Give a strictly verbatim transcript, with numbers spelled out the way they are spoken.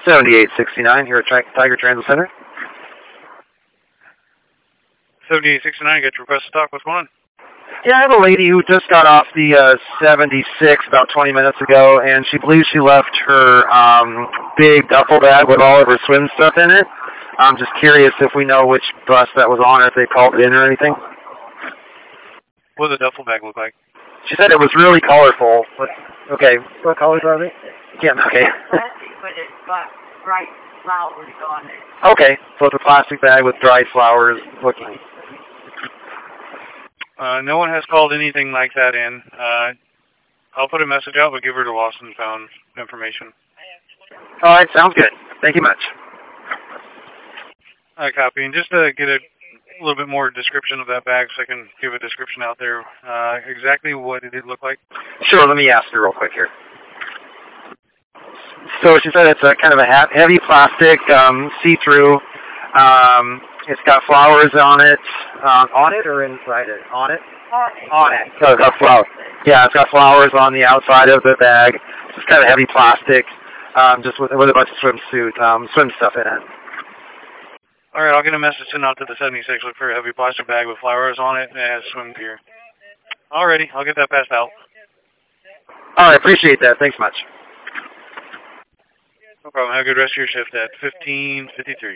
seventy-eight sixty-nine here at Tri- Tiger Transit Center. seventy-eight sixty-nine, get your request to talk. What's going on? Yeah, I have a lady who just got off the uh, seventy-six about twenty minutes ago, and she believes she left her um, big duffel bag with all of her swim stuff in it. I'm just curious if we know which bus that was on, or if they called in or anything. What does the duffel bag look like? She said it was really colorful. But, okay, what colors are they? Yeah, okay. Plastic, but it's got bright flowers on it. Okay, so it's a plastic bag with dried flowers looking. Uh, no one has called anything like that in. Uh, I'll put a message out, but give her the lost and found information. All right, sounds good. Thank you much. I copy. And just to get a little bit more description of that bag so I can give a description out there, uh, exactly what did it look like? Sure, let me ask her real quick here. So she said it's a kind of a heavy plastic, um, see-through. Um, it's got flowers on it. Um, on it or inside it? On it? On it. On it. So it's got flowers. Yeah, it's got flowers on the outside of the bag. It's kind of heavy plastic, um, just with, with a bunch of swimsuit, um, swim stuff in it. All right, I'll get a message sent out to the seventy-six. Look for a heavy plastic bag with flowers on it and it has swim gear. Alrighty, I'll get that passed out. All right, appreciate that. Thanks much. No problem. Have a good rest of your shift at fifteen fifty-three.